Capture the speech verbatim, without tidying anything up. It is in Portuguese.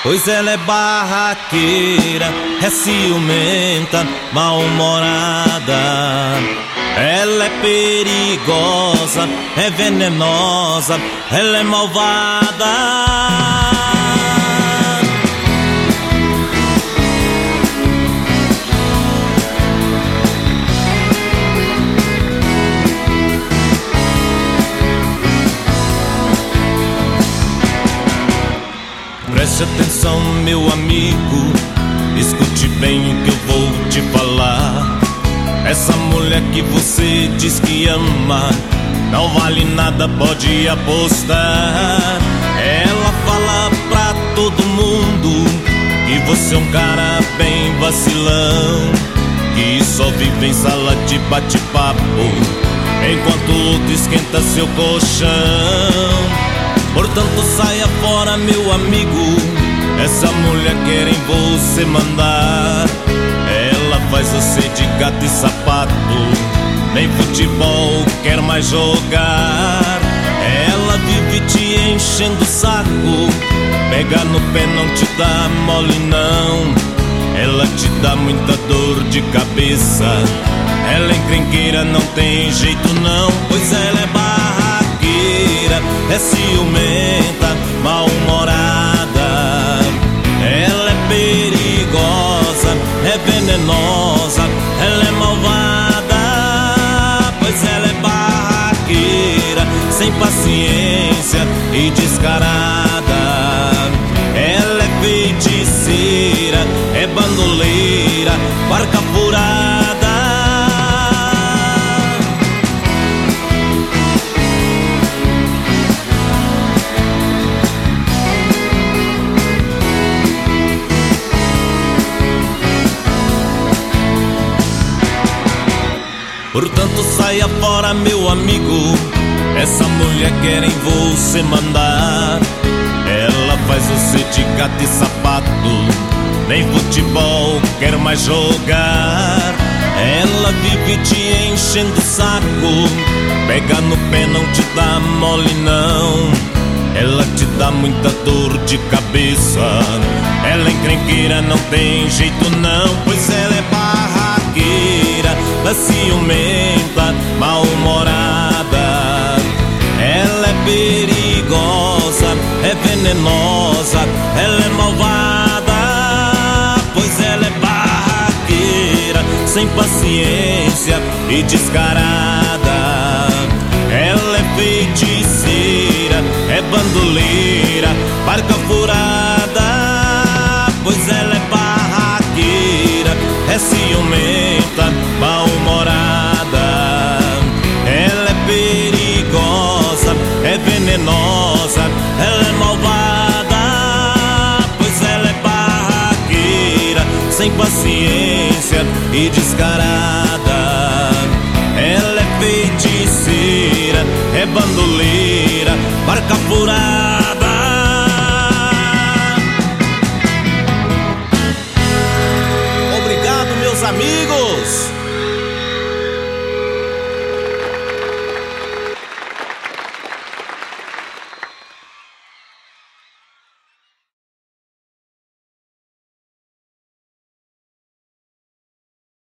Pois ela é barraqueira, é ciumenta, mal-humorada. Ela é perigosa, é venenosa, ela é malvada. Preste atenção, meu amigo, escute bem o que eu vou te falar. Essa mulher que você diz que ama não vale nada, pode apostar. Ela fala pra todo mundo que você é um cara bem vacilão, que só vive em sala de bate-papo, enquanto o outro esquenta seu colchão. Portanto saia fora, meu amigo, essa mulher quer em você mandar. Ela faz você de gato e sapato, nem futebol quer mais jogar. Ela vive te enchendo o saco, pega no pé, não te dá mole não. Ela te dá muita dor de cabeça, ela é encrenqueira, não tem jeito não. Pois ela é barraqueira, é ciumenta, mal-humorada. Ela é perigosa, é venenosa, ela é malvada. Pois ela é barraqueira, sem paciência e descarada. Ela é feiticeira, é bandoleira, barca furada. Portanto saia fora, meu amigo, essa mulher quer em você mandar. Ela faz você de gato e sapato, nem futebol quer mais jogar. Ela vive te enchendo o saco, pega no pé, não te dá mole não. Ela te dá muita dor de cabeça, ela é encrenqueira, não tem jeito não. Pois ela é barraqueira, é ciumenta, mal-humorada. Ela é perigosa, é venenosa, ela é malvada. Pois ela é barraqueira, sem paciência e descarada. Ela é feiticeira, é bandoleira, barca furada. Pois ela é barraqueira, é ciumenta, mal-humorada. Ela é perigosa, é venenosa, ela é malvada. Pois ela é barraqueira, sem paciência e descarada. Ela é feiticeira, é bandoleira,